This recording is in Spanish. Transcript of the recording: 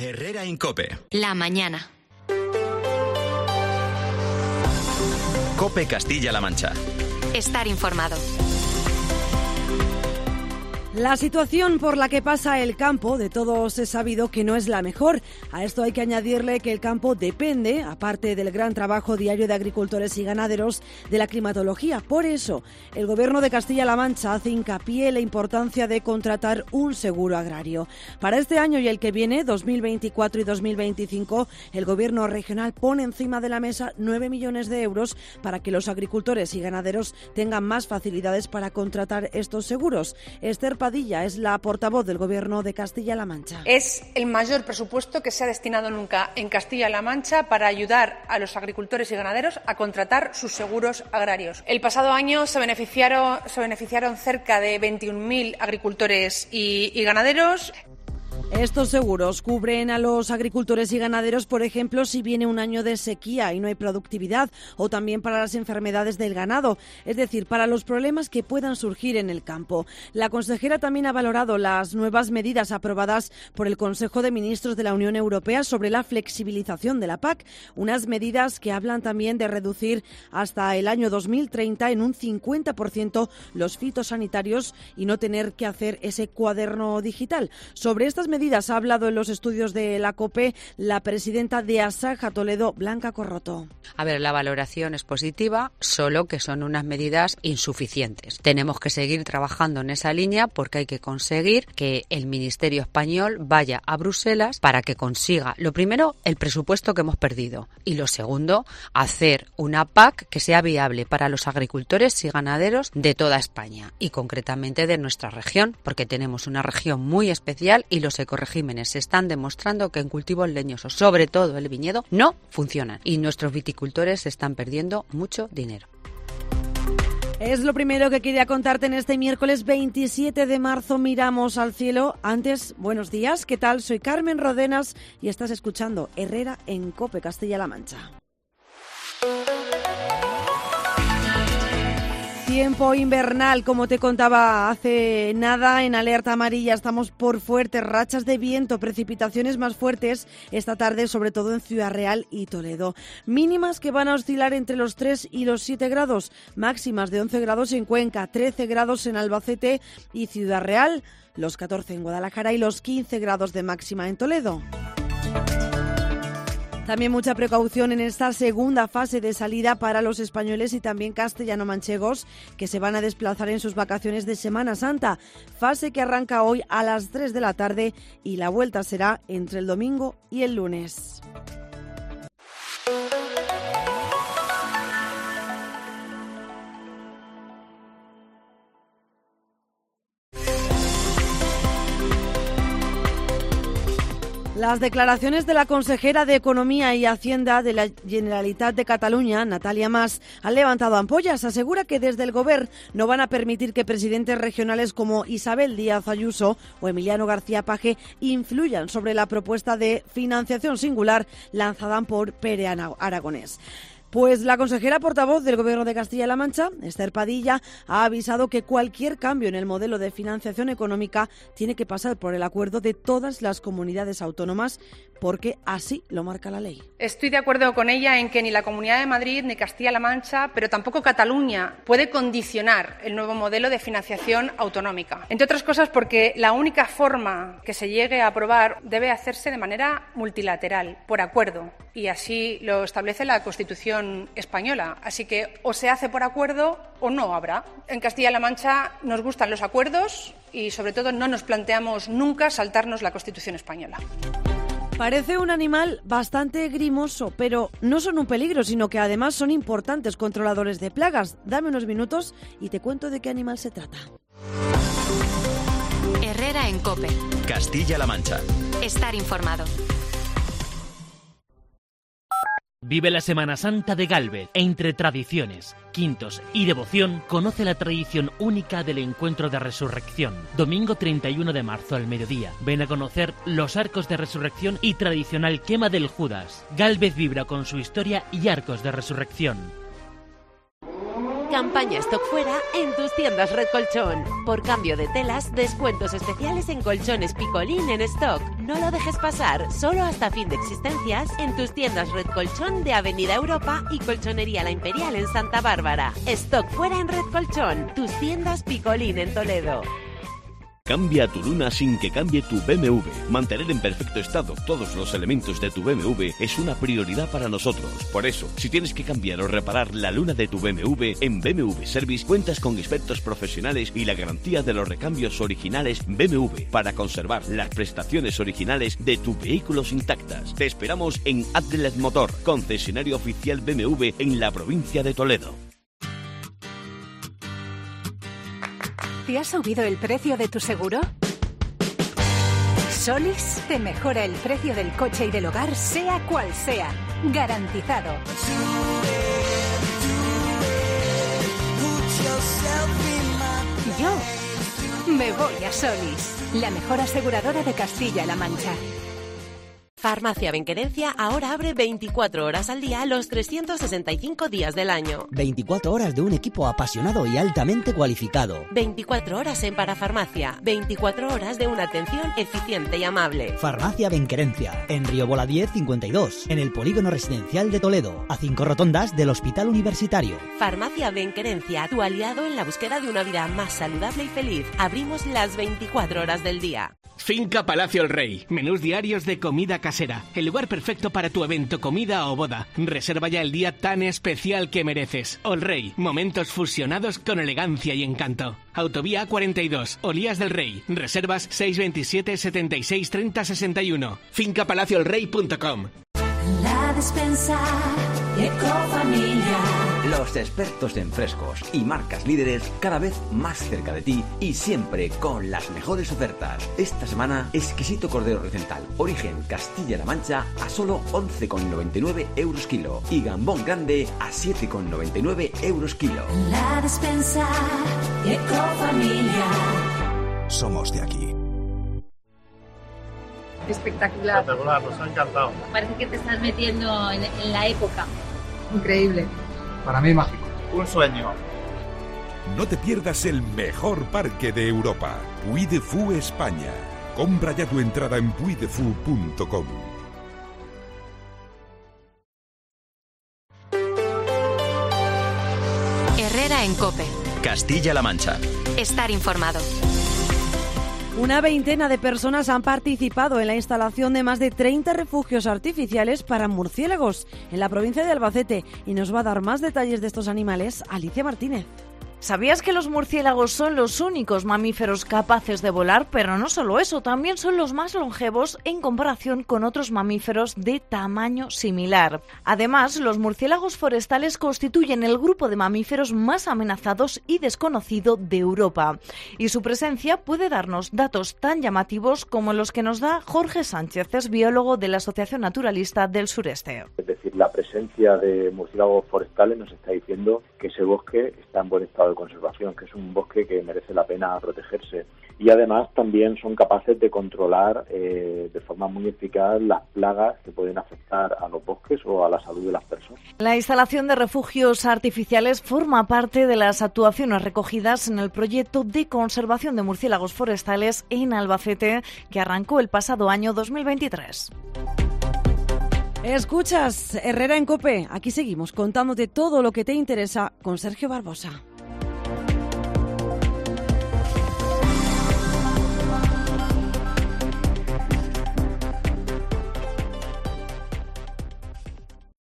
Herrera en COPE. La mañana. COPE Castilla-La Mancha. Estar informado. La situación por la que pasa el campo, de todos es sabido que no es la mejor. A esto hay que añadirle que el campo depende, aparte del gran trabajo diario de agricultores y ganaderos, de la climatología. Por eso, el Gobierno de Castilla-La Mancha hace hincapié en la importancia de contratar un seguro agrario. Para este año y el que viene, 2024 y 2025, el Gobierno regional pone encima de la mesa 9 millones de euros para que los agricultores y ganaderos tengan más facilidades para contratar estos seguros. Esther Padilla es la portavoz del Gobierno de Castilla-La Mancha. Es el mayor presupuesto que se ha destinado nunca en Castilla-La Mancha para ayudar a los agricultores y ganaderos a contratar sus seguros agrarios. El pasado año se beneficiaron cerca de 21.000 agricultores y ganaderos. Estos seguros cubren a los agricultores y ganaderos, por ejemplo, si viene un año de sequía y no hay productividad, o también para las enfermedades del ganado, es decir, para los problemas que puedan surgir en el campo. La consejera también ha valorado las nuevas medidas aprobadas por el Consejo de Ministros de la Unión Europea sobre la flexibilización de la PAC, unas medidas que hablan también de reducir hasta el año 2030 en un 50% los fitosanitarios y no tener que hacer ese cuaderno digital. Sobre estas medidas ha hablado en los estudios de la COPE la presidenta de Asaja Toledo, Blanca Corroto. A ver, la valoración es positiva, solo que son unas medidas insuficientes. Tenemos que seguir trabajando en esa línea porque hay que conseguir que el Ministerio español vaya a Bruselas para que consiga, lo primero, el presupuesto que hemos perdido y lo segundo, hacer una PAC que sea viable para los agricultores y ganaderos de toda España y concretamente de nuestra región, porque tenemos una región muy especial y los ecoregímenes están demostrando que en cultivos leñosos, sobre todo el viñedo, no funcionan y nuestros viticultores están perdiendo mucho dinero. Es lo primero que quería contarte en este miércoles 27 de marzo. Miramos al cielo. Antes, buenos días, ¿qué tal? Soy Carmen Rodenas y estás escuchando Herrera en COPE Castilla-La Mancha. Tiempo invernal, como te contaba hace nada, en alerta amarilla estamos por fuertes rachas de viento, precipitaciones más fuertes esta tarde, sobre todo en Ciudad Real y Toledo. Mínimas que van a oscilar entre los 3 y los 7 grados, máximas de 11 grados en Cuenca, 13 grados en Albacete y Ciudad Real, los 14 en Guadalajara y los 15 grados de máxima en Toledo. También mucha precaución en esta segunda fase de salida para los españoles y también castellano-manchegos que se van a desplazar en sus vacaciones de Semana Santa. Fase que arranca hoy a las 3 de la tarde y la vuelta será entre el domingo y el lunes. Las declaraciones de la consejera de Economía y Hacienda de la Generalitat de Cataluña, Natalia Mas, han levantado ampollas. Asegura que desde el Govern no van a permitir que presidentes regionales como Isabel Díaz Ayuso o Emiliano García Paje influyan sobre la propuesta de financiación singular lanzada por Pere Aragonés. Pues la consejera portavoz del Gobierno de Castilla-La Mancha, Esther Padilla, ha avisado que cualquier cambio en el modelo de financiación económica tiene que pasar por el acuerdo de todas las comunidades autónomas, porque así lo marca la ley. Estoy de acuerdo con ella en que ni la Comunidad de Madrid ni Castilla-La Mancha, pero tampoco Cataluña, puede condicionar el nuevo modelo de financiación autonómica. Entre otras cosas porque la única forma que se llegue a aprobar debe hacerse de manera multilateral, por acuerdo, y así lo establece la Constitución española. Así que o se hace por acuerdo o no habrá. En Castilla-La Mancha nos gustan los acuerdos y sobre todo no nos planteamos nunca saltarnos la Constitución española. Parece un animal bastante grimoso, pero no son un peligro, sino que además son importantes controladores de plagas. Dame unos minutos y te cuento de qué animal se trata. Herrera en COPE. Castilla-La Mancha. Estar informado. Vive la Semana Santa de Gálvez. Entre tradiciones, quintos y devoción, conoce la tradición única del Encuentro de Resurrección. Domingo 31 de marzo al mediodía. Ven a conocer los arcos de resurrección y tradicional quema del Judas. Gálvez vibra con su historia y arcos de resurrección. Campaña Stock Fuera en tus tiendas Red Colchón. Por cambio de telas, descuentos especiales en colchones Picolín en stock. No lo dejes pasar, solo hasta fin de existencias en tus tiendas Red Colchón de Avenida Europa y Colchonería La Imperial en Santa Bárbara. Stock Fuera en Red Colchón, tus tiendas Picolín en Toledo. Cambia tu luna sin que cambie tu BMW. Mantener en perfecto estado todos los elementos de tu BMW es una prioridad para nosotros. Por eso, si tienes que cambiar o reparar la luna de tu BMW, en BMW Service cuentas con expertos profesionales y la garantía de los recambios originales BMW para conservar las prestaciones originales de tus vehículos intactas. Te esperamos en Atlet Motor, concesionario oficial BMW en la provincia de Toledo. ¿Te ha subido el precio de tu seguro? Solís te mejora el precio del coche y del hogar, sea cual sea. Garantizado. Yo me voy a Solís, la mejor aseguradora de Castilla-La Mancha. Farmacia Benquerencia ahora abre 24 horas al día los 365 días del año. 24 horas de un equipo apasionado y altamente cualificado. 24 horas en parafarmacia. 24 horas de una atención eficiente y amable. Farmacia Benquerencia, en Río Bola 10 52, en el Polígono Residencial de Toledo, a 5 rotondas del Hospital Universitario. Farmacia Benquerencia, tu aliado en la búsqueda de una vida más saludable y feliz. Abrimos las 24 horas del día. Finca Palacio El Rey. Menús diarios de comida casera. El lugar perfecto para tu evento, comida o boda. Reserva ya el día tan especial que mereces. El Rey. Momentos fusionados con elegancia y encanto. Autovía 42. Olías del Rey. Reservas 627 76 30 61. fincapalacioelrey.com. La despensa Ecofamilia. Los expertos en frescos y marcas líderes cada vez más cerca de ti y siempre con las mejores ofertas. Esta semana, exquisito cordero recental, origen Castilla-La Mancha a solo 11,99 euros kilo y gambón grande a 7,99 euros kilo. La despensa Ecofamilia. Somos de aquí. Espectacular. Espectacular, nos ha encantado. Parece que te estás metiendo en la época. Increíble. Para mí mágico. Un sueño. No te pierdas el mejor parque de Europa, Puy de Fou España. Compra ya tu entrada en puydefou.com. Herrera en COPE. Castilla-La Mancha. Estar informado. Una veintena de personas han participado en la instalación de más de 30 refugios artificiales para murciélagos en la provincia de Albacete y nos va a dar más detalles de estos animales Alicia Martínez. ¿Sabías que los murciélagos son los únicos mamíferos capaces de volar? Pero no solo eso, también son los más longevos en comparación con otros mamíferos de tamaño similar. Además, los murciélagos forestales constituyen el grupo de mamíferos más amenazados y desconocido de Europa. Y su presencia puede darnos datos tan llamativos como los que nos da Jorge Sánchez, es biólogo de la Asociación Naturalista del Sureste. Es decir, la presencia de murciélagos forestales nos está diciendo que ese bosque está en buen estado de conservación, que es un bosque que merece la pena protegerse. Y además también son capaces de controlar de forma muy eficaz las plagas que pueden afectar a los bosques o a la salud de las personas. La instalación de refugios artificiales forma parte de las actuaciones recogidas en el proyecto de conservación de murciélagos forestales en Albacete, que arrancó el pasado año 2023. Escuchas Herrera en COPE. Aquí seguimos contándote todo lo que te interesa con Sergio Barbosa.